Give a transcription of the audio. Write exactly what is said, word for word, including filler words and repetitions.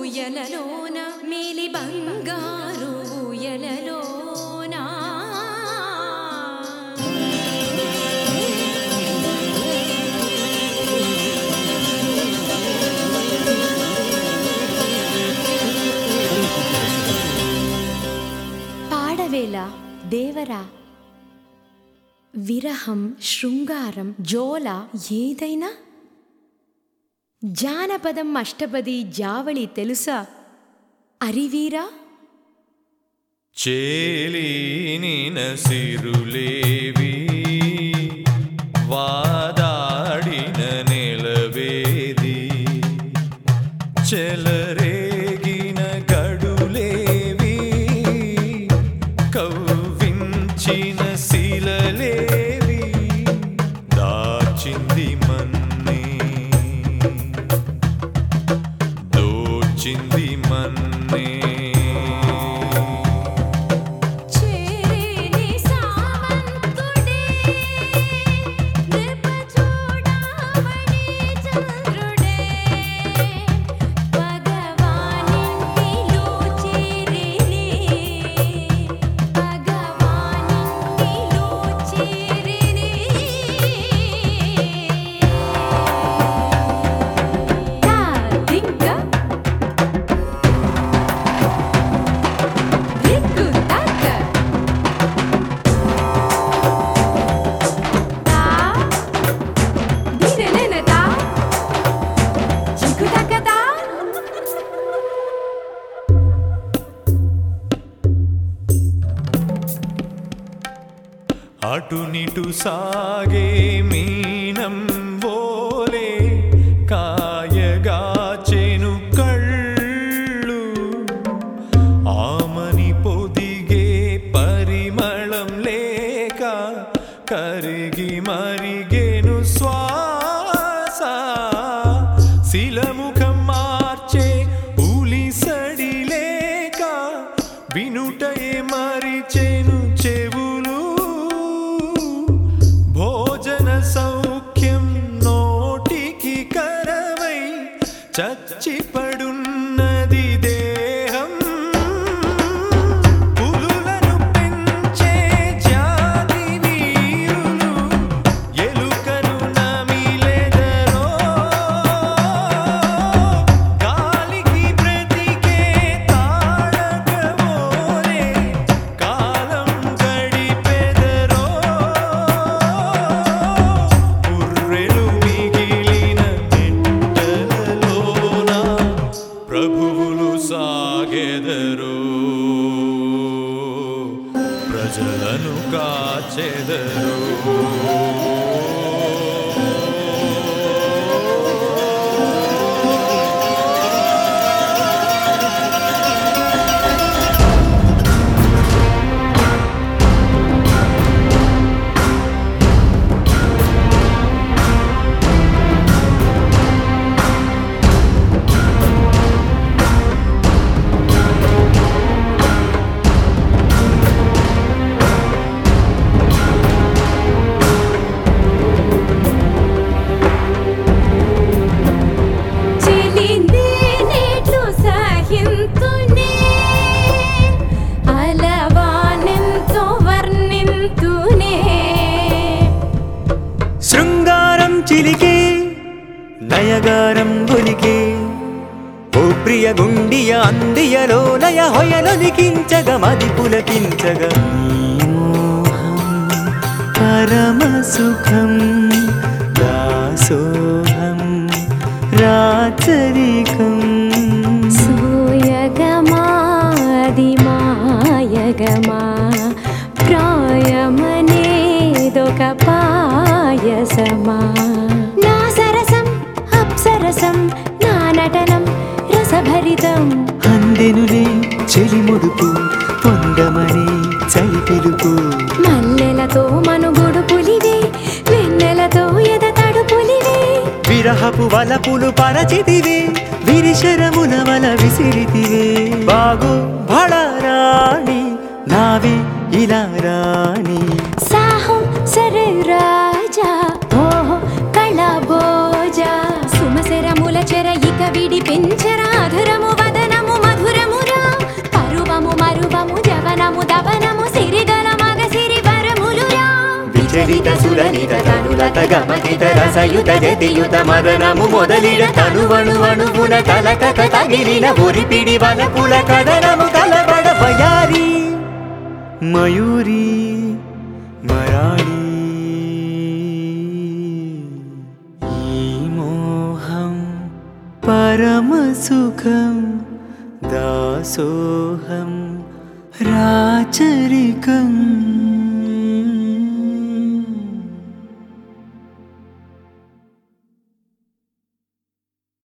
ఊయలలోన మేలి బంగారు ఊయలలోన పాడవేళ దేవరా విరహం శృంగారం జోల ఏదైనా జానపదం అష్టపది జావళి తెలుసా అరివీరా చేలీనిన సిరులేవి వాదాడిన నెలవేది చెలరేగిన గడులేవి కవ్వించిన శిలలేవి దాచింది మన్నే దోచింది మన్నే అటునిటు సాగే మీనం వోలే కాయగాచెను కళ్ళు ఆమని పొదిగే పరిమళం లేక కరిగి మరిగేను శ్వాస శిలముఖం మార్చే ఉలిసడి లేక వినుటయే మరిచెను చెవులు భోజన సౌఖ్యం నోటికి కరవై చచ్చిపడున్నది దేహం పులులను పెంచే జాతి వీరులు ఎలుకను నమిలెదరో గాలికి బ్రతికే తాళగవోలే కాలం గడిపెదరో పుర్రెలు మిగిలిన నెట్టలలోన ప్రభువులు సాగెదరో ప్రజలను కాచెదరో చిలికే నయగారం ఒలికే ఓ ప్రియ గుండియ అందియలో లయ హొయలొలికించగ మది పులకించగ పరమ సుఖం దాసోహం రాచరికం సోయగమాదిమాయగమా ప్రాయమనేదొక పాయసమా నా సరసం అప్సరసం నా నటనం రసభరితం అందెనులే చెలిముడుపు పొందమని చలి పిలుపు మల్లెలతో మనుగుడు పులివే వెన్నెలతో ఎదతడు పులివే విరహపు వలపులు పరచితివే విరిశరముల వల విసిరితివే బాగు భళరాణి నావి ఇలా రాణి సాహో సరే రాజా ఓహో కళబోజా సుమసెరముల చెర ఇక విడి పెంచరాధరము వదన యవనము సిరిగల మగ సిరి వరములురా విచలిత సురనిత తనులత గమతిత రసయుత జతియుత మదనము మొదలిడ తనువణు అణువున తలకత తగిలిన ఒరిపిడి వలపుల కదనము కలబడ వయారి మయూరి మరాళి ఈ మోహం పరమ సుఖం దాసోహం రాచరికం